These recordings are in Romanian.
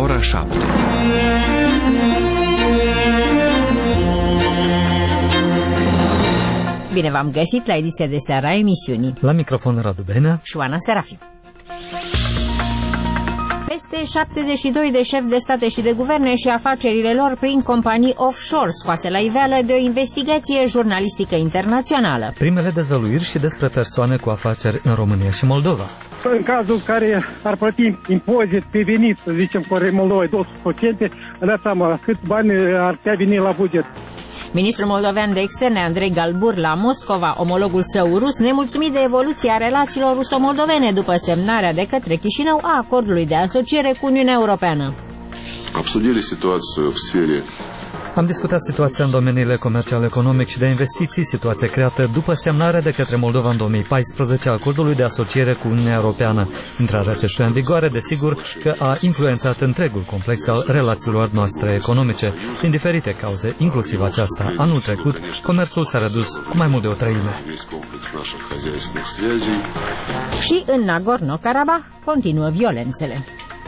ora 7. Bine v-am găsit la ediția de seară a emisiunii. La microfon Radu Benea și Oana Serafiu. Peste 72 de șefi de state și de guverne și afacerile lor prin companii offshore scoase la iveală de o investigație jurnalistică internațională. Primele dezvăluiri și despre persoane cu afaceri în România și Moldova. În cazul în care ar plăti impozit pe venit, să zicem, cu Moldova 200%, dați seama cât bani ar putea veni la buget. Ministrul moldovean de externe, Andrei Galbur, la Moscova, omologul său rus, nemulțumit de evoluția relațiilor ruso-moldovene după semnarea de către Chișinău a acordului de asociere cu Uniunea Europeană. Am discutat situația în domeniile comercial, economic și de investiții, situație creată după semnarea de către Moldova în 2014 a acordului de asociere cu Uniunea Europeană. Intrarea acestuia în vigoare, desigur, că a influențat întregul complex al relațiilor noastre economice. Din diferite cauze, inclusiv aceasta, anul trecut, comerțul s-a redus cu mai mult de o treime. Și în Nagorno-Karabakh continuă violențele.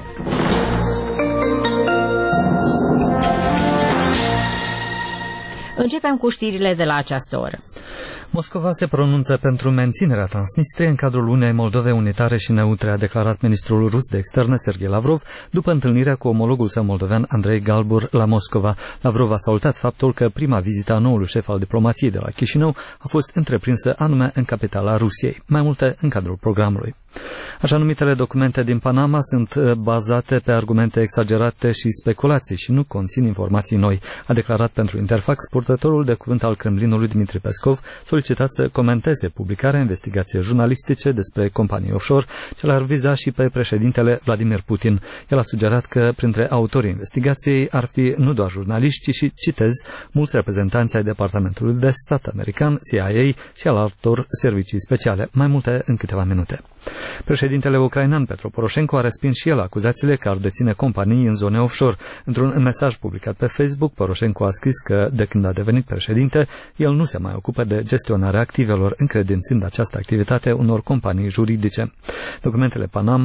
Începem cu știrile de la această oră. Moscova se pronunță pentru menținerea Transnistriei în cadrul unei Moldove unitare și neutre, a declarat ministrul rus de externe Sergei Lavrov după întâlnirea cu omologul său moldovean Andrei Galbur la Moscova. Lavrov a salutat faptul că prima vizită a noului șef al diplomației de la Chișinău a fost întreprinsă anume în capitala Rusiei. Mai multe în cadrul programului. Așa numitele documente din Panama sunt bazate pe argumente exagerate și speculații și nu conțin informații noi, a declarat pentru Interfax purtătorul de cuvânt al Kremlinului Dmitri Peskov, solicitat să comenteze publicarea investigației jurnalistice despre companii offshore ce l-ar viza și pe președintele Vladimir Putin. El a sugerat că printre autorii investigației ar fi nu doar jurnaliști, ci și, citez, mulți reprezentanți ai Departamentului de Stat american, CIA și al altor servicii speciale. Mai multe în câteva minute. Președintele ucrainean Petro Poroșenko a respins și el acuzațiile că ar deține companii în zone offshore. Într-un mesaj publicat pe Facebook, Poroșenko a scris că de când a devenit președinte, el nu se mai ocupă de gestionarea activelor, încredințând această activitate unor companii juridice. Documentele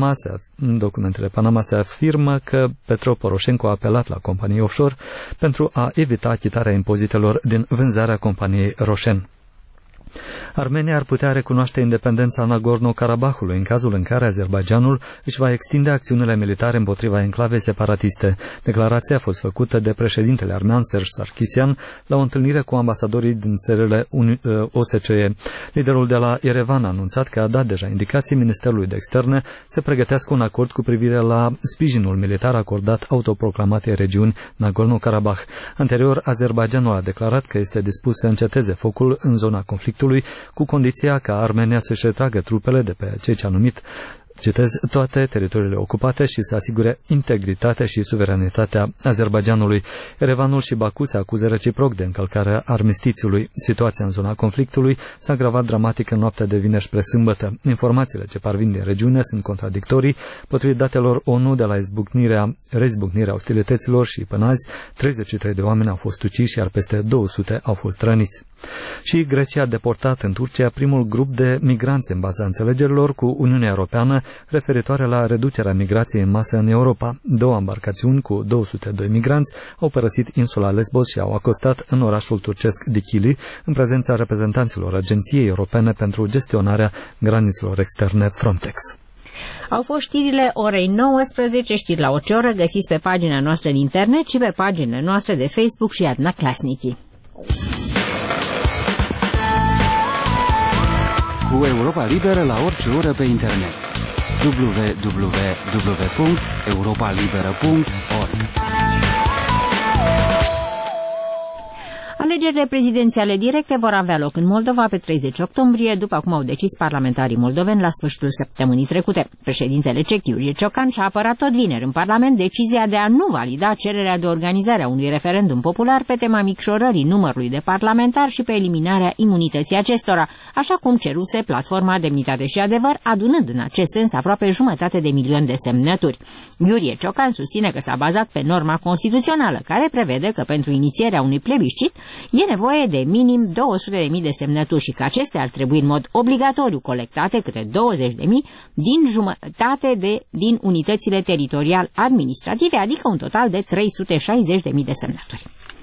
Panama se afirmă că Petro Poroșenko a apelat la companii offshore pentru a evita achitarea impozitelor din vânzarea companiei Roșen. Armenia ar putea recunoaște independența Nagorno-Karabahului în cazul în care Azerbaidjanul își va extinde acțiunile militare împotriva enclavei separatiste. Declarația a fost făcută de președintele armean Serge Sarkisian la o întâlnire cu ambasadorii din țările OSCE. Liderul de la Yerevan a anunțat că a dat deja indicații Ministerului de Externe să pregătească un acord cu privire la sprijinul militar acordat autoproclamatei regiuni Nagorno-Karabakh. Anterior, Azerbaidjanul a declarat că este dispus să înceteze focul în zona conflictului, cu condiția ca Armenia să-și retragă trupele de pe ceea ce a numit, citez, toate teritoriile ocupate și să asigure integritatea și suveranitatea Azerbaidjanului. Erevanul și Baku se acuză reciproc de încălcarea armistițiului. Situația în zona conflictului s-a agravat dramatic în noaptea de vineri spre sâmbătă. Informațiile ce parvin din regiune sunt contradictorii. Potrivit datelor ONU, de la reizbucnirea ostilităților și până azi, 33 de oameni au fost uciși, iar peste 200 au fost răniți. Și Grecia a deportat în Turcia primul grup de migranți în baza înțelegerilor cu Uniunea Europeană referitoare la reducerea migrației în masă în Europa. 2 embarcațiuni cu 202 migranți au părăsit insula Lesbos și au acostat în orașul turcesc Dikili, în prezența reprezentanților Agenției Europene pentru gestionarea granițelor externe Frontex. Au fost știrile orei 19, știri la orice oră, găsiți pe pagina noastră în internet și pe paginile noastre de Facebook și Adna Klasniki. Cu Europa Liberă la orice oră pe internet. www.europalibera.org. Alegerile prezidențiale directe vor avea loc în Moldova pe 30 octombrie, după cum au decis parlamentarii moldoveni la sfârșitul săptămânii trecute. Președintele ceh Iurie Ciocan și-a apărat tot vineri în Parlament decizia de a nu valida cererea de organizare a unui referendum popular pe tema micșorării numărului de parlamentari și pe eliminarea imunității acestora, așa cum ceruse platforma Demnitate și Adevăr, adunând în acest sens aproape 500.000 de semnături. Iurie Ciocan susține că s-a bazat pe norma constituțională, care prevede că pentru inițierea unui plebiscit e nevoie de minim 200.000 de semnături și că acestea ar trebui în mod obligatoriu colectate câte 20.000 din jumătate din unitățile teritorial administrative, adică un total de 360.000 de semnături.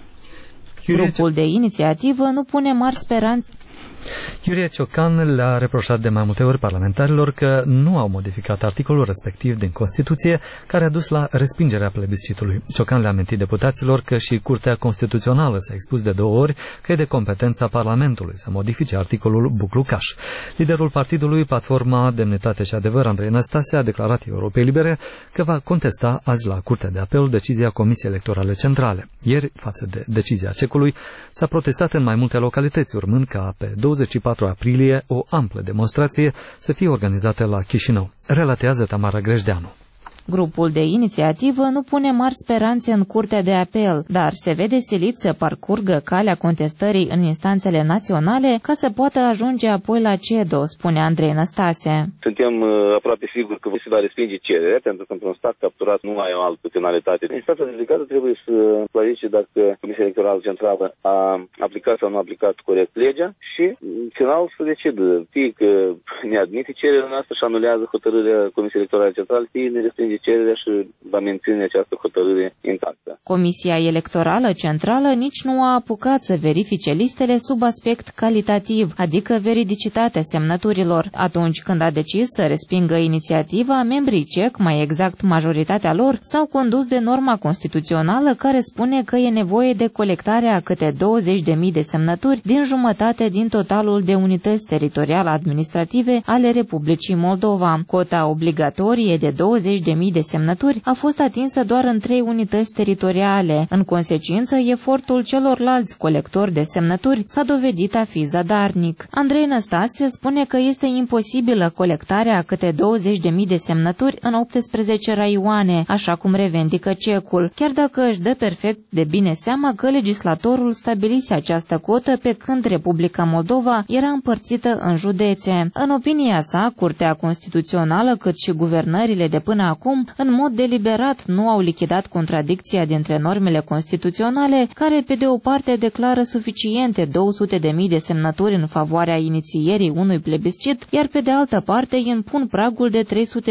Grupul de inițiativă nu pune mari speranțe. Iurie Ciocan le-a reproșat de mai multe ori parlamentarilor că nu au modificat articolul respectiv din Constituție, care a dus la respingerea plebiscitului. Ciocan le-a amintit deputaților că și Curtea Constituțională s-a expus de 2 ori că e de competența Parlamentului să modifice articolul Buclucaș. Liderul partidului Platforma Demnitate și Adevăr, Andrei Năstase, a declarat Europei Libere că va contesta azi la Curtea de Apel decizia Comisiei Electorale Centrale. Ieri, față de decizia CEC-ului, s-a protestat în mai multe localități, urmând ca pe 24 aprilie o amplă demonstrație să fie organizată la Chișinău. Relatează Tamara Grejdeanu. Grupul de inițiativă nu pune mari speranțe în Curtea de Apel, dar se vede silit să parcurgă calea contestării în instanțele naționale ca să poată ajunge apoi la CEDO, spune Andrei Năstase. Suntem aproape siguri că se va respinge cererea, pentru că într-un stat capturat nu mai e o altă penalitate. Instanța judecată trebuie să clarifice dacă Comisia Electorală Centrală a aplicat sau nu a aplicat corect legea și, în final, să decidă fie că ne admite cererea noastră și anulează hotărârea Comisiei Electorale Centrale, fie ne respinge cererea și va menține această hotărâre intactă. Comisia Electorală Centrală nici nu a apucat să verifice listele sub aspect calitativ, adică veridicitatea semnăturilor. Atunci când a decis să respingă inițiativa, membrii CEC, mai exact majoritatea lor, s-au condus de norma constituțională care spune că e nevoie de colectarea câte 20.000 de semnături din jumătate din totalul de unități teritoriale administrative ale Republicii Moldova. Cota obligatorie de 20.000 de semnături a fost atinsă doar în 3 unități teritoriale. În consecință, efortul celorlalți colectori de semnături s-a dovedit a fi zadarnic. Andrei Năstase spune că este imposibilă colectarea câte 20.000 de semnături în 18 raioane, așa cum revendică CEC-ul, chiar dacă își dă perfect de bine seama că legislatorul stabilise această cotă pe când Republica Moldova era împărțită în județe. În opinia sa, Curtea Constituțională cât și guvernările de până acum în mod deliberat nu au lichidat contradicția dintre normele constituționale, care pe de o parte declară suficiente 200.000 de semnături în favoarea inițierii unui plebiscit, iar pe de altă parte impun pragul de 360.000,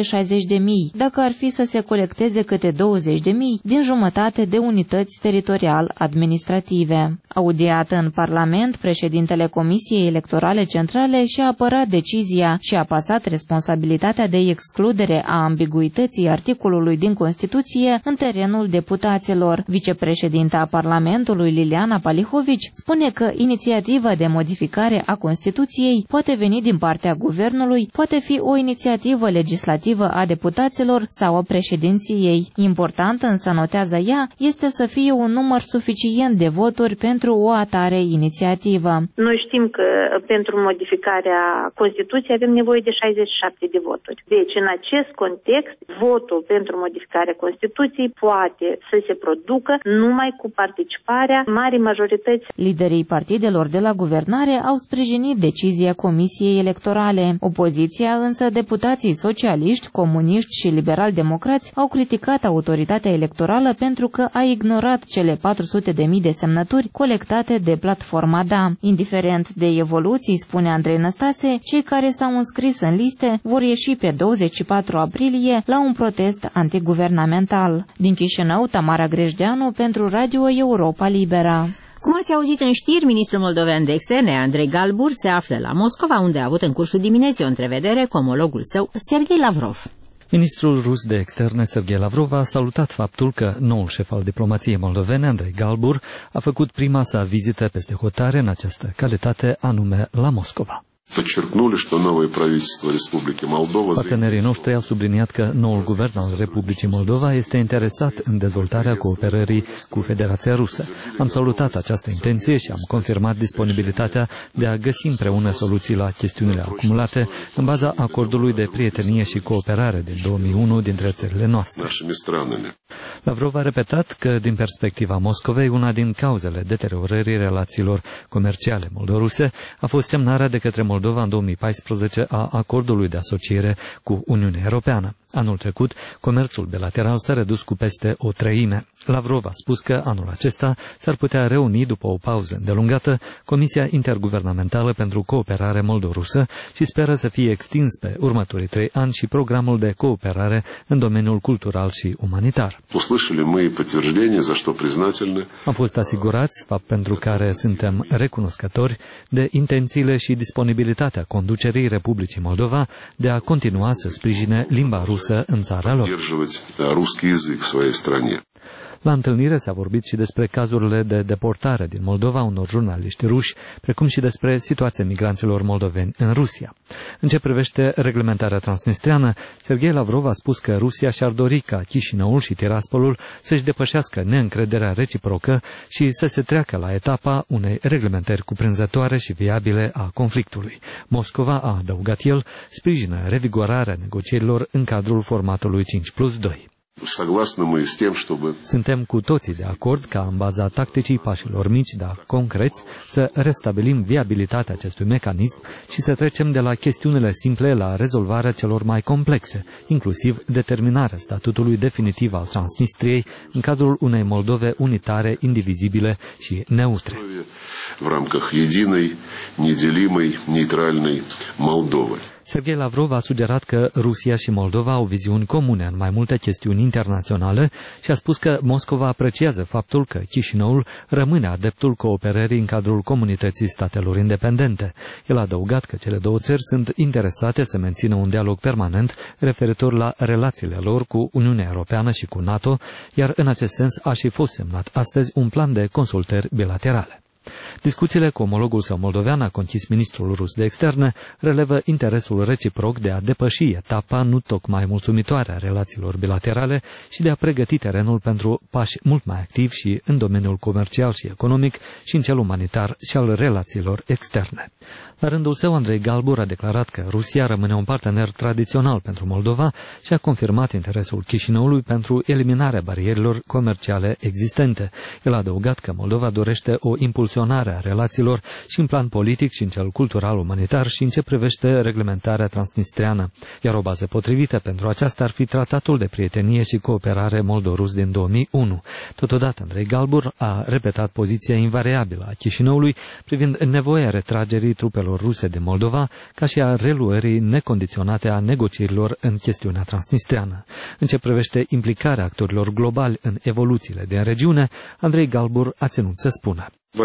dacă ar fi să se colecteze câte 20.000 din jumătate de unități teritorial administrative. Audiată în Parlament, președintele Comisiei Electorale Centrale și-a apărat decizia și a pasat responsabilitatea de excludere a ambiguității articolului din Constituție în terenul deputaților. Vicepreședinta Parlamentului Liliana Palihovici spune că inițiativa de modificare a Constituției poate veni din partea guvernului, poate fi o inițiativă legislativă a deputaților sau a președinției. Important, însă notează ea, este să fie un număr suficient de voturi pentru o atare inițiativă. Noi știm că pentru modificarea Constituției avem nevoie de 67 de voturi. Deci, în acest context, votul pentru modificarea Constituției poate să se producă numai cu participarea marii majorități. Liderii partidelor de la guvernare au sprijinit decizia Comisiei Electorale. Opoziția, însă, deputații socialiști, comuniști și liberal-democrați au criticat autoritatea electorală pentru că a ignorat cele 400.000 de semnături colectate de platforma DA. Indiferent de evoluții, spune Andrei Năstase, cei care s-au înscris în liste vor ieși pe 24 aprilie la un protest antiguvernamental. Din Chișinău, Tamara Grejdeanu pentru Radio Europa Libera. Cum ați auzit în știri, ministrul moldovean de externe, Andrei Galbur, se află la Moscova, unde a avut în cursul dimineții o întrevedere cu omologul său, Serghei Lavrov. Ministrul rus de externe, Serghei Lavrov, a salutat faptul că noul șef al diplomației moldovene, Andrei Galbur, a făcut prima sa vizită peste hotare în această calitate, anume la Moscova. Partenerii noștri au subliniat că noul guvern al Republicii Moldova este interesat în dezvoltarea cooperării cu Federația Rusă. Am salutat această intenție și am confirmat disponibilitatea de a găsi împreună soluții la chestiunile acumulate în baza acordului de prietenie și cooperare din 2001 dintre țările noastre. Lavrov a repetat că, din perspectiva Moscovei, una din cauzele deteriorării relațiilor comerciale moldoruse a fost semnarea de către Moldova în 2014 a acordului de asociere cu Uniunea Europeană. Anul trecut, comerțul bilateral s-a redus cu peste o treime. Lavrov a spus că anul acesta s-ar putea reuni, după o pauză îndelungată, Comisia Interguvernamentală pentru Cooperare Moldorusă și speră să fie extins pe următorii 3 ani și programul de cooperare în domeniul cultural și umanitar. Am fost asigurați, fapt pentru care suntem recunoscători, de intențiile și disponibilitatea conducerii Republicii Moldova de a continua să sprijine limba rusă în țara lor. La întâlnire s-a vorbit și despre cazurile de deportare din Moldova unor jurnaliști ruși, precum și despre situația migranților moldoveni în Rusia. În ce privește reglementarea transnistreană, Serghei Lavrov a spus că Rusia și-ar dori ca Chișinăul și Tiraspolul să-și depășească neîncrederea reciprocă și să se treacă la etapa unei reglementări cuprinzătoare și viabile a conflictului. Moscova, a adăugat el, sprijină revigorarea negocierilor în cadrul formatului 5+2. Suntem cu toții de acord ca, în baza tacticii pașilor mici, dar concreți, să restabilim viabilitatea acestui mecanism și să trecem de la chestiunile simple la rezolvarea celor mai complexe, inclusiv determinarea statutului definitiv al Transnistriei în cadrul unei Moldove unitare, indivizibile și neutre. В рамках единой, неделимой, нейтральной Молдовы. Serghei Lavrov a sugerat că Rusia și Moldova au viziuni comune în mai multe chestiuni internaționale și a spus că Moscova apreciază faptul că Chișinăul rămâne adeptul cooperării în cadrul comunității statelor independente. El a adăugat că cele două țări sunt interesate să mențină un dialog permanent referitor la relațiile lor cu Uniunea Europeană și cu NATO, iar în acest sens a și fost semnat astăzi un plan de consultări bilaterale. Discuțiile cu omologul său moldovean, a conchis ministrul rus de externe, relevă interesul reciproc de a depăși etapa nu tocmai mulțumitoare a relațiilor bilaterale și de a pregăti terenul pentru pași mult mai activi și în domeniul comercial și economic și în cel umanitar și al relațiilor externe. La rândul său, Andrei Galbur a declarat că Rusia rămâne un partener tradițional pentru Moldova și a confirmat interesul Chișinăului pentru eliminarea barierilor comerciale existente. El a adăugat că Moldova dorește o impulsionare a relațiilor și în plan politic și în cel cultural umanitar și în ce privește reglementarea transnistreană, iar o bază potrivită pentru aceasta ar fi tratatul de prietenie și cooperare moldorus din 2001. Totodată, Andrei Galbur a repetat poziția invariabilă a Chișinăului privind nevoia retragerii trupelor ruse de Moldova, ca și a reluării necondiționate a negocierilor în chestiunea transnistreană. În ce privește implicarea actorilor globali în evoluțiile din regiune, Andrei Galbur a ținut să spună: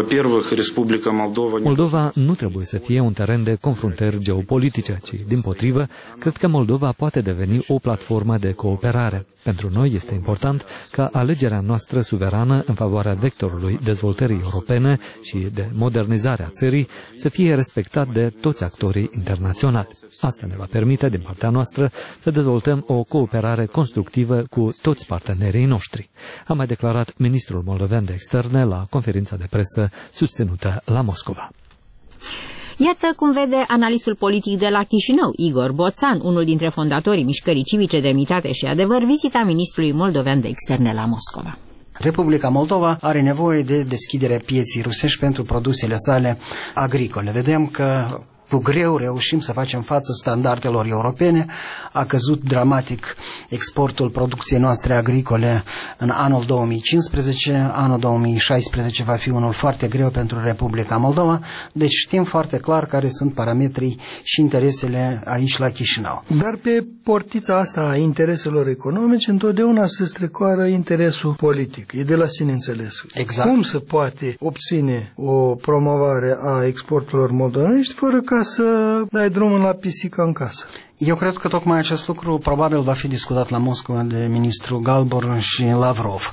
Moldova nu trebuie să fie un teren de confruntări geopolitice, ci, dimpotrivă, cred că Moldova poate deveni o platformă de cooperare. Pentru noi este important ca alegerea noastră suverană în favoarea vectorului dezvoltării europene și de modernizarea țării să fie respectat de toți actorii internaționali. Asta ne va permite, din partea noastră, să dezvoltăm o cooperare constructivă cu toți partenerii noștri, a mai declarat ministrul moldovean de externe la conferința de presă susținută la Moscova. Iată cum vede analistul politic de la Chișinău, Igor Boțan, unul dintre fondatorii Mișcării Civice Demnitate și Adevăr, vizita ministrului moldovean de externe la Moscova. Republica Moldova are nevoie de deschiderea pieții rusești pentru produsele sale agricole. Vedem că cu greu reușim să facem față standardelor europene. A căzut dramatic exportul producției noastre agricole în anul 2015. Anul 2016 va fi unul foarte greu pentru Republica Moldova. Deci știm foarte clar care sunt parametrii și interesele aici la Chișinău. Dar pe portița asta a intereselor economice întotdeauna se strecoară interesul politic. E de la sine înțeles. Exact. Cum se poate obține o promovare a exporturilor moldovenești fără ca să dai drumul la pisică în casă? Eu cred că tocmai acest lucru probabil va fi discutat la Moscova de ministrul Galbur și Lavrov.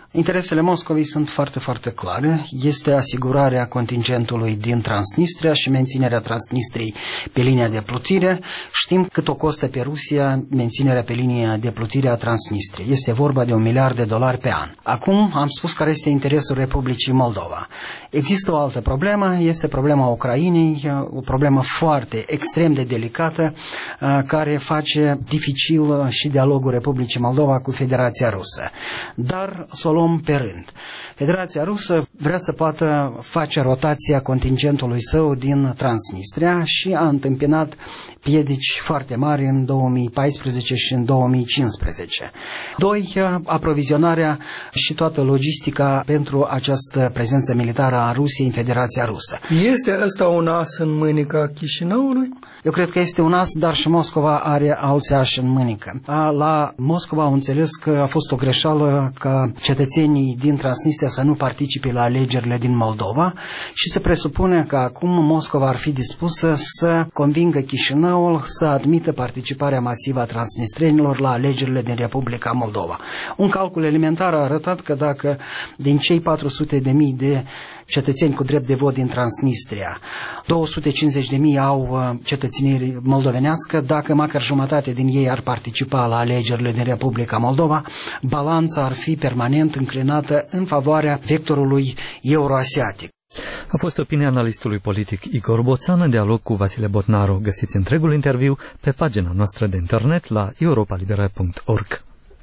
Interesele Moscovei sunt foarte, foarte clare. Este asigurarea contingentului din Transnistria și menținerea Transnistriei pe linia de plutire. Știm cât o costă pe Rusia menținerea pe linia de plutire a Transnistriei. Este vorba de $1 miliard pe an. Acum am spus care este interesul Republicii Moldova. Există o altă problemă, este problema Ucrainei, o problemă foarte, extrem de delicată, care face dificil și dialogul Republicii Moldova cu Federația Rusă. Dar să o luăm pe rând. Federația Rusă vrea să poată face rotația contingentului său din Transnistria și a întâmpinat piedici foarte mari în 2014 și în 2015. 2. Aprovizionarea și toată logistica pentru această prezență militară a Rusiei în Federația Rusă. Este ăsta un as în mânica Chișinăului? Eu cred că este un as, dar și Moscova are alți ași în mânică. La Moscova au înțeles că a fost o greșeală ca cetățenii din Transnistria să nu participe la alegerile din Moldova și se presupune că acum Moscova ar fi dispusă să convingă Chișinăul să admită participarea masivă a transnistrenilor la alegerile din Republica Moldova. Un calcul elementar a arătat că dacă din cei 400.000 de cetățeni cu drept de vot din Transnistria, 250.000 au cetățenie moldovenească, dacă măcar jumătate din ei ar participa la alegerile din Republica Moldova, balanța ar fi permanent înclinată în favoarea vectorului euroasiatic. A fost opinia analistului politic Igor Boțan în dialog cu Vasile Botnaru. Găsiți întregul interviu pe pagina noastră de internet la europalibera.org.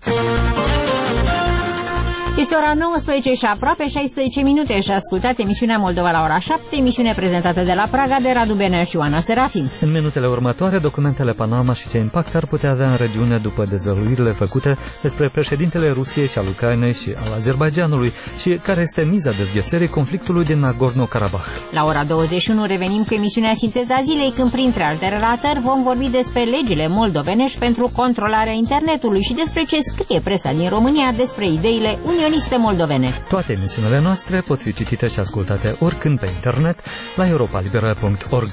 Este ora 19 și aproape 16 minute și ascultați emisiunea Moldova la ora 7, emisiune prezentată de la Praga de Radu Benea și Oana Serafim. În minutele următoare, documentele Panama și ce impact ar putea avea în regiune după dezvăluirile făcute despre președintele Rusiei și al Ucrainei și al Azerbaidjanului și care este miza dezghețării conflictului din Nagorno-Karabakh. La ora 21 revenim cu emisiunea Sinteza Zilei, când printre alte relatări vom vorbi despre legile moldovenești pentru controlarea internetului și despre ce scrie presa din România despre ideile unioniste moldovene. Toate emisiunile noastre pot fi citite și ascultate oricând pe internet la europalibera.org.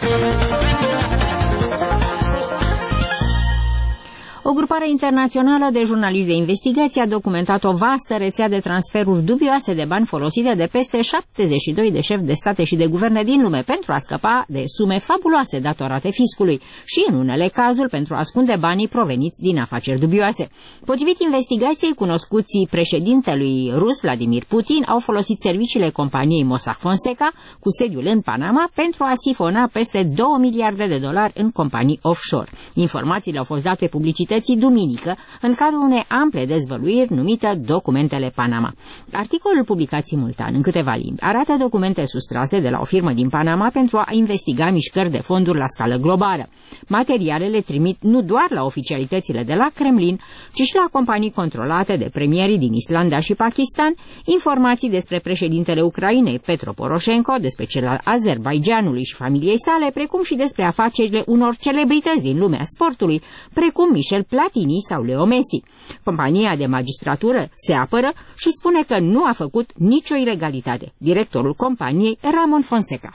O grupare internațională de jurnaliști de investigație a documentat o vastă rețea de transferuri dubioase de bani folosite de peste 72 de șefi de state și de guverne din lume pentru a scăpa de sume fabuloase datorate fiscului și, în unele cazuri, pentru a ascunde banii proveniți din afaceri dubioase. Potrivit investigației, cunoscuții președintelui rus Vladimir Putin au folosit serviciile companiei Mossack Fonseca, cu sediul în Panama, pentru a sifona peste $2 miliarde în companii offshore. Informațiile au fost date publicității duminică, în cadrul unei ample dezvăluiri numită Documentele Panama. Articolul publicat simultan în câteva limbi arată documente sustrase de la o firmă din Panama pentru a investiga mișcări de fonduri la scală globală. Materialele trimit nu doar la oficialitățile de la Kremlin, ci și la companii controlate de premierii din Islanda și Pakistan, informații despre președintele Ucrainei, Petro Poroșenko, despre cel al Azerbaidjanului și familiei sale, precum și despre afacerile unor celebrități din lumea sportului, precum Michel Platini sau Leo Messi. Compania de magistratură se apără și spune că nu a făcut nicio ilegalitate. Directorul companiei, Ramon Fonseca.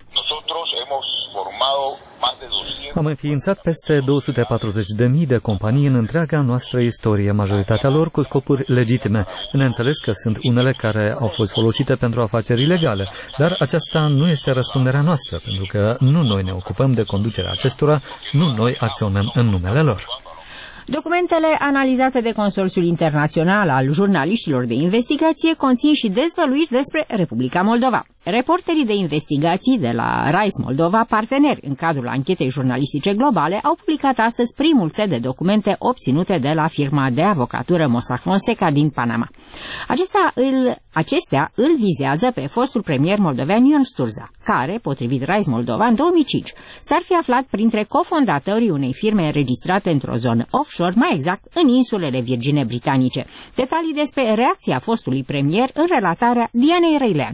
Am înființat peste 240.000 de companii în întreaga noastră istorie, majoritatea lor cu scopuri legitime. Bineînțeles că sunt unele care au fost folosite pentru afaceri ilegale, dar aceasta nu este răspunderea noastră, pentru că nu noi ne ocupăm de conducerea acestora, nu noi acționăm în numele lor. Documentele analizate de Consorțiul Internațional al Jurnaliștilor de Investigație conțin și dezvăluiri despre Republica Moldova. Reporterii de investigații de la Rise Moldova, parteneri în cadrul anchetei jurnalistice globale, au publicat astăzi primul set de documente obținute de la firma de avocatură Mossack Fonseca din Panama. Acestea îl vizează pe fostul premier moldovean Ion Sturza, care, potrivit Rise Moldova, în 2005 s-ar fi aflat printre cofondatorii unei firme înregistrate într-o zonă offshore, mai exact în insulele Virgine Britanice. Detalii despre reacția fostului premier în relatarea Dianei Răileanu.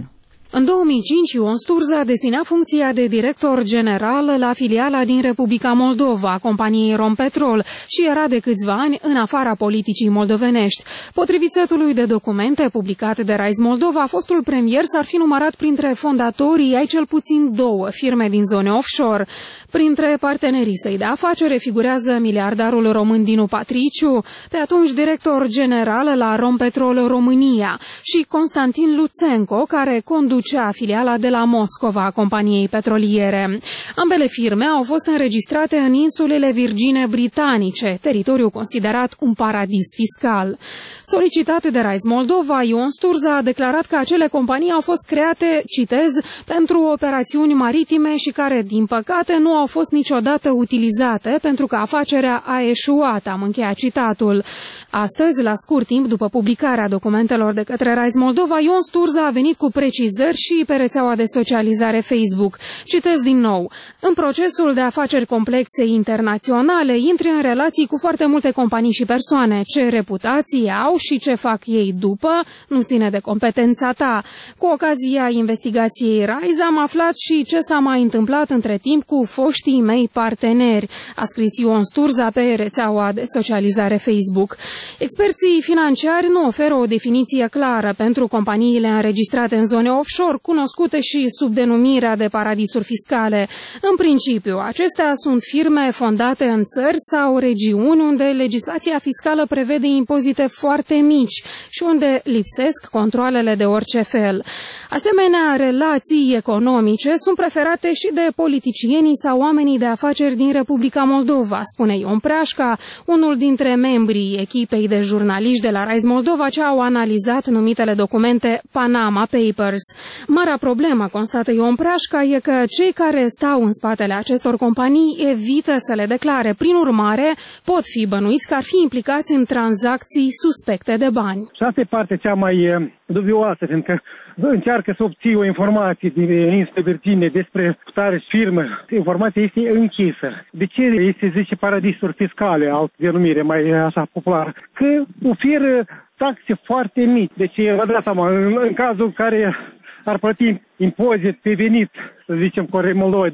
În 2005, Ion Sturza deținea funcția de director general la filiala din Republica Moldova, companiei Rompetrol, și era de câțiva ani în afara politicii moldovenești. Potrivit setului de documente publicate de Rise Moldova, fostul premier s-ar fi numărat printre fondatorii ai cel puțin 2 firme din zone offshore. Printre partenerii săi de afacere figurează miliardarul român Dinu Patriciu, pe atunci director general la Rompetrol România, și Constantin Luțenco, care conducea filiala de la Moscova a companiei petroliere. Ambele firme au fost înregistrate în insulele Virgine Britanice, teritoriu considerat un paradis fiscal. Solicitat de Rise Moldova, Ion Sturza a declarat că acele companii au fost create, citez, pentru operațiuni maritime și care, din păcate, nu au fost niciodată utilizate pentru că afacerea a eșuat, am încheiat citatul. Astăzi, la scurt timp după publicarea documentelor de către Rise Moldova, Ion Sturza a venit cu precizări și pe rețeaua de socializare Facebook. Citez din nou: în procesul de afaceri complexe internaționale, intri în relații cu foarte multe companii și persoane. Ce reputație au și ce fac ei după nu ține de competența ta. Cu ocazia investigației Rise am aflat și ce s-a mai întâmplat între timp cu foștii mei parteneri, a scris Ion Sturza pe rețeaua de socializare Facebook. Experții financiari nu oferă o definiție clară pentru companiile înregistrate în zone offshore, cunoscute și sub denumirea de paradisuri fiscale. În principiu, acestea sunt firme fondate în țări sau regiuni unde legislația fiscală prevede impozite foarte mici și unde lipsesc controalele de orice fel. Asemenea, relații economice sunt preferate și de politicienii sau oamenii de afaceri din Republica Moldova, spune Ion Preașca, unul dintre membrii echipei de jurnaliști de la Rise Moldova ce au analizat numitele documente Panama Papers. Marea problemă, constată Ion Preașca, e că cei care stau în spatele acestor companii evită să le declare. Prin urmare, pot fi bănuiți că ar fi implicați în tranzacții suspecte de bani. Și asta e partea cea mai dubioasă, pentru că încearcă să obții o informație din insule Virgine despre tare firmă. Informația este închisă. De ce se zice paradisuri fiscale, altă denumire mai așa populară? Că oferă taxe foarte mici. Deci, vă dați seama, în cazul în care ar plăti impozit pe venit, să zicem, cu Moldova 200%,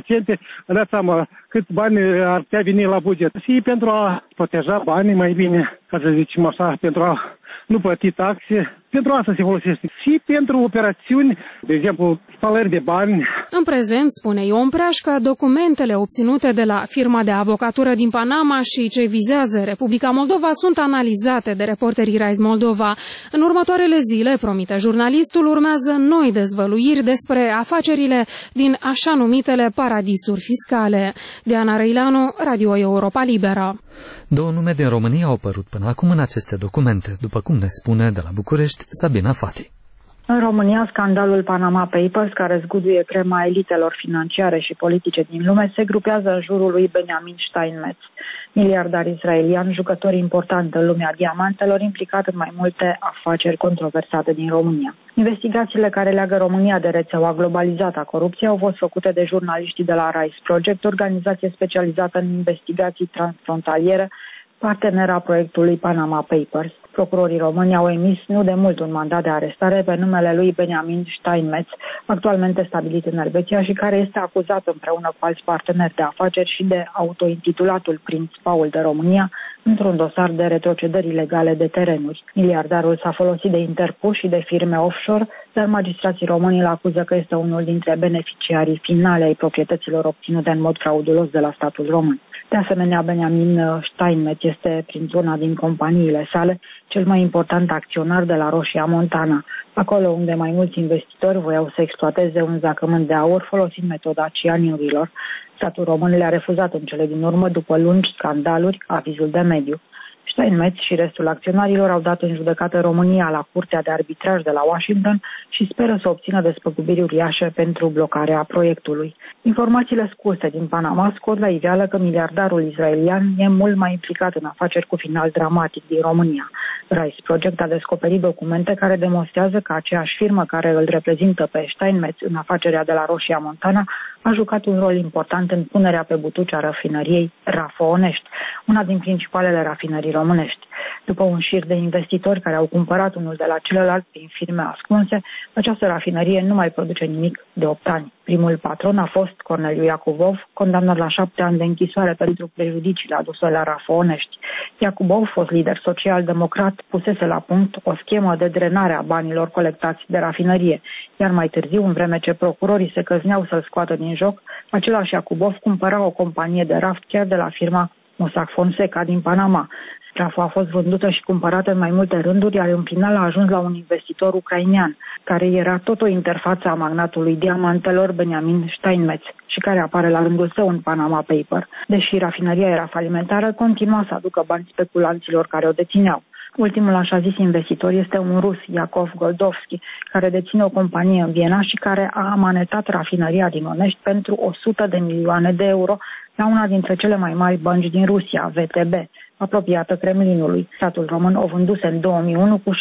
vă dați seama cât bani ar putea veni la buget. Și pentru a proteja banii mai bine, ca să zicem așa, pentru a nu plăti taxe, pentru asta se folosește. Și pentru operațiuni, de exemplu, spălări de bani. În prezent, spune Ion Preașca, documentele obținute de la firma de avocatură din Panama și ce vizează Republica Moldova sunt analizate de reporterii Rise Moldova. În următoarele zile, promite jurnalistul, urmează noi dezvăluiri despre afacerile din așa numitele paradisuri fiscale. Diana Răileanu, Radio Europa Liberă. 2 nume din România au apărut până acum în aceste documente, după cum ne spune de la București Sabina Fati. În România, scandalul Panama Papers, care zguduie crema elitelor financiare și politice din lume, se grupează în jurul lui Benjamin Steinmetz, miliardar israelian, jucător important în lumea diamantelor, implicat în mai multe afaceri controversate din România. Investigațiile care leagă România de rețeaua globalizată a corupției au fost făcute de jurnaliștii de la Rise Project, organizație specializată în investigații transfrontaliere, partenera proiectului Panama Papers. Procurorii români au emis nu de mult un mandat de arestare pe numele lui Benjamin Steinmetz, actualmente stabilit în Elveția și care este acuzat împreună cu alți parteneri de afaceri și de autointitulatul Prinț Paul de România într-un dosar de retrocedări ilegale de terenuri. Miliardarul s-a folosit de interpuși și de firme offshore, dar magistrații români îl acuză că este unul dintre beneficiarii finale ai proprietăților obținute în mod fraudulos de la statul român. De asemenea, Benjamin Steinmetz este, prin una din companiile sale, cel mai important acționar de la Roșia Montana, acolo unde mai mulți investitori voiau să exploateze un zacământ de aur folosind metoda cianiurilor. Statul român le-a refuzat în cele din urmă, după lungi scandaluri, avizul de mediu. Steinmetz și restul acționarilor au dat în judecată România la Curtea de Arbitraj de la Washington și speră să obțină despăgubiri uriașe pentru blocarea proiectului. Informațiile scurse din Panama scot la iveală că miliardarul israelian e mult mai implicat în afaceri cu final dramatic din România. Rise Project a descoperit documente care demonstrează că aceeași firmă care îl reprezintă pe Steinmetz în afacerea de la Roșia Montana a jucat un rol important în punerea pe butuci a rafinăriei Rafo Onești, una din principalele rafinării românești. După un șir de investitori care au cumpărat unul de la celălalt prin firme ascunse, această rafinărie nu mai produce nimic de 8 ani. Primul patron a fost Corneliu Iacubov, condamnat la 7 ani de închisoare pentru prejudiciile aduse la Rafăonești. Iacubov, fost lider social-democrat, pusese la punct o schemă de drenare a banilor colectați de rafinărie, iar mai târziu, în vreme ce procurorii se căzneau să-l scoată din joc, același Iacubov cumpăra o companie de raft chiar de la firma Mossack Fonseca din Panama. Raful a fost vândută și cumpărată în mai multe rânduri, iar în final a ajuns la un investitor ucrainean, care era tot o interfață a magnatului diamantelor Benjamin Steinmetz și care apare la rândul său în Panama Paper. Deși rafinăria era falimentară, continua să aducă bani speculanților care o dețineau. Ultimul așa zis investitor este un rus, Yakov Goldovski, care deține o companie în Viena și care a amanetat rafinăria din Onești pentru 100 de milioane de euro la una dintre cele mai mari bănci din Rusia, VTB, apropiată Kremlinului. Statul român o vânduse în 2001 cu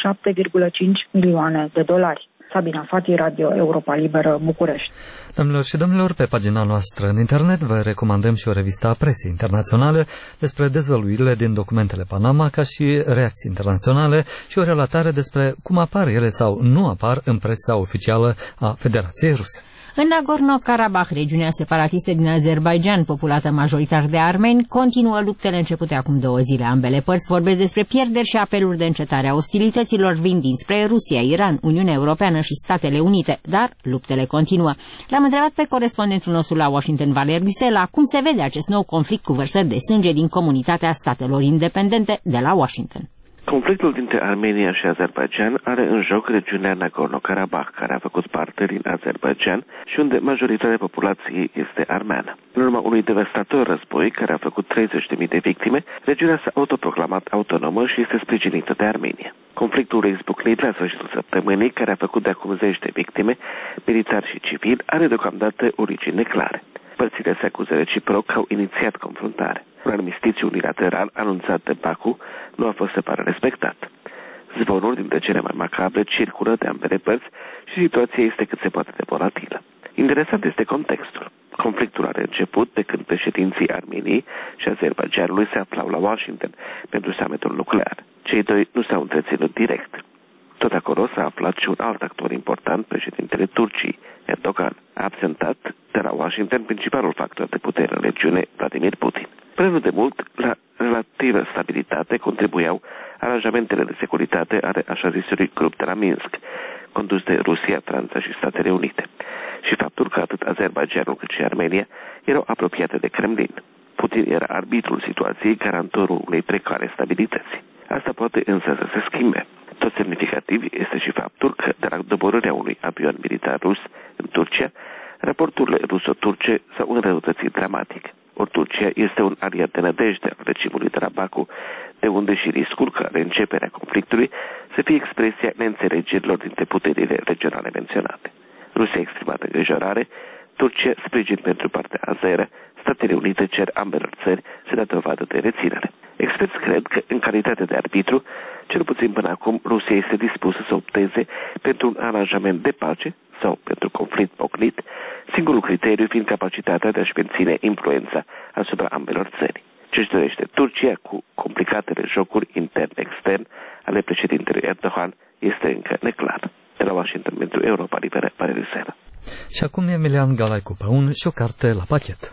7,5 milioane de dolari. Sabina Fati, Radio Europa Liberă, București. Domnilor și domnilor, pe pagina noastră în internet vă recomandăm și o revistă a presei internaționale despre dezvăluirile din documentele Panama, ca și reacții internaționale și o relatare despre cum apar ele sau nu apar în presa oficială a Federației Ruse. În Nagorno-Karabakh, regiunea separatistă din Azerbaidjan, populată majoritar de armeni, continuă luptele începute acum 2 zile. Ambele părți vorbesc despre pierderi și apeluri de încetare a ostilităților vin dinspre Rusia, Iran, Uniunea Europeană și Statele Unite, dar luptele continuă. L-am întrebat pe corespondentul nostru la Washington, Valer Ghisela, cum se vede acest nou conflict cu vărsări de sânge din comunitatea statelor independente de la Washington. Conflictul dintre Armenia și Azerbaidjan are în joc regiunea Nagorno-Karabakh, care a făcut parte din Azerbaidjan și unde majoritatea populației este armeană. În urma unui devastator război care a făcut 30.000 de victime, regiunea s-a autoproclamat autonomă și este sprijinită de Armenia. Conflictul izbucnit la sfârșitul săptămânii, care a făcut de acum 10 de victime, militari și civili, are deocamdată origini neclare. Părțile se acuză reciproc că au inițiat confruntare. Un armistițiu unilateral anunțat de Baku nu a fost, se pare, respectat. Zvonuri dintre cele mai macabre circulă de ambele părți și situația este cât se poate de volatilă. Interesant este contextul. Conflictul are început de când președinții Armeniei și Azerbaidjanului se aflau la Washington pentru summitul nuclear. Cei doi nu s-au întreținut direct. Tot acolo s-a aflat și un alt actor important, președintele Turciei, Erdogan. A absentat de la Washington principalul factor de putere în regiune, Vladimir Putin. Până nu de mult, la relativă stabilitate contribuiau aranjamentele de securitate ale așa zisului grup de la Minsk, condus de Rusia, Franța și Statele Unite, și faptul că atât Azerbaidjanul cât și Armenia erau apropiate de Kremlin. Putin era arbitrul situației, garantorul unei precare stabilități. Asta poate însă să se schimbe. Tot semnificativ este și faptul că de la doborârea unui avion militar rus în Turcia, raporturile ruso-turce s-au înrăutățit dramatic. Ori Turcia este un aliat de nădejde al regimului de la Baku, de unde și riscul ca reînceperea conflictului să fie expresia neînțelegerilor dintre puterile regionale menționate. Rusia a exprimat îngrijorare, Turcia sprijin pentru partea azeră, Statele Unite cer ambelor țări să dea dovadă de reținere. Experți cred că, în calitate de arbitru, cel puțin până acum, Rusia este dispusă să opteze pentru un aranjament de pace sau pentru conflict pocnit, singurul criteriu fiind capacitatea de a-și menține influența asupra ambelor țări. Ce-și dorește Turcia cu complicatele jocuri intern-extern ale președintelui Erdogan este încă neclar. De la Washington pentru Europa Liberă, Valer Ghisela. Și acum Emilian Galai cu Păun și o carte la pachet.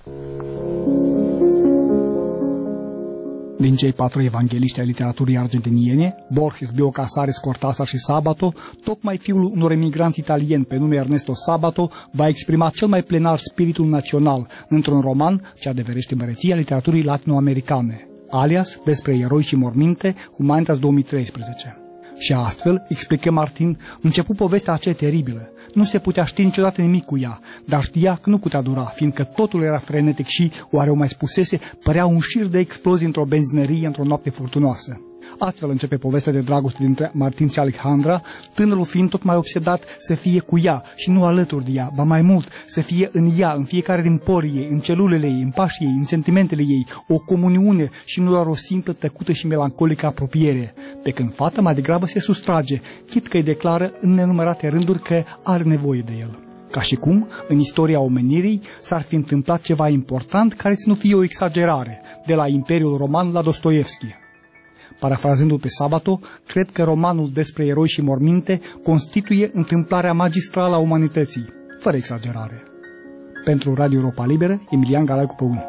Din cei 4 evangeliști ai literaturii argentiniene, Borges, Bioy Casares, Cortázar și Sabato, tocmai fiul unor emigranți italieni pe nume Ernesto Sabato va exprima cel mai plenar spiritul național într-un roman ce adeverește măreția literaturii latinoamericane, alias Despre eroi și morminte, Humanitas 2013. Și astfel, explică Martin, început povestea aceea teribilă. Nu se putea ști niciodată nimic cu ea, dar știa că nu putea dura, fiindcă totul era frenetic și, oare o mai spusese, părea un șir de explozii într-o benzinărie într-o noapte furtunoasă. Astfel începe povestea de dragoste dintre Martin și Alejandra, tânărul fiind tot mai obsedat să fie cu ea și nu alături de ea, ba mai mult, să fie în ea, în fiecare din porii ei, în celulele ei, în pașii ei, în sentimentele ei, o comuniune și nu doar o simplă, tăcută și melancolică apropiere, pe când fata mai degrabă se sustrage, chit că îi declară în nenumărate rânduri că are nevoie de el. Ca și cum, în istoria omenirii, s-ar fi întâmplat ceva important care să nu fie o exagerare, de la Imperiul Roman la Dostoevski. Parafrazându-l pe Sabato, cred că romanul despre eroi și morminte constituie întâmplarea magistrală a umanității, fără exagerare. Pentru Radio Europa Liberă, Emilian Galaicu Păun.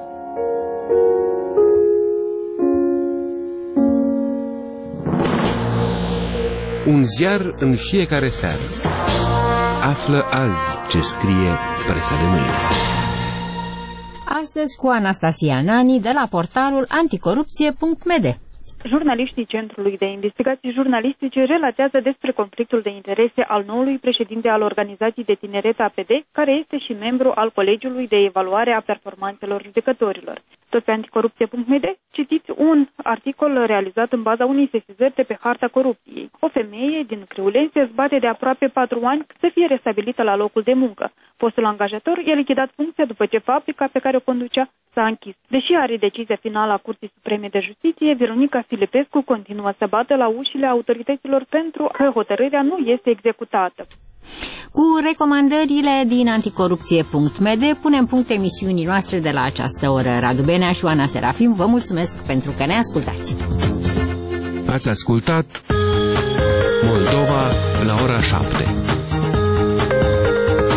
Un ziar în fiecare seară. Află azi ce scrie presa de mâine. Astăzi cu Anastasia Nani de la portalul anticorupție.md. Jurnaliștii Centrului de Investigații Jurnalistice relatează despre conflictul de interese al noului președinte al organizației de tineret APD, care este și membru al Colegiului de Evaluare a Performanțelor Judecătorilor. Tot pe anticorupție.md citiți un articol realizat în baza unei sesizări de pe harta corupției. O femeie din Criuleni se zbate de aproape 4 ani să fie restabilită la locul de muncă. Fostul angajator i-a lichidat funcția după ce fabrica pe care o conducea s-a închis. Deși are decizia finală a Curții Supreme de Justiție, Veronica Filipescu continuă să bată la ușile autorităților pentru că hotărârea nu este executată. Cu recomandările din anticorupție.md punem punct emisiunii noastre de la această oră. Radu Benea și Oana Serafim vă mulțumesc pentru că ne ascultați. Ați ascultat Moldova la ora 7.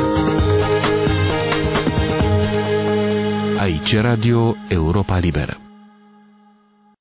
Aici Radio Europa Liberă.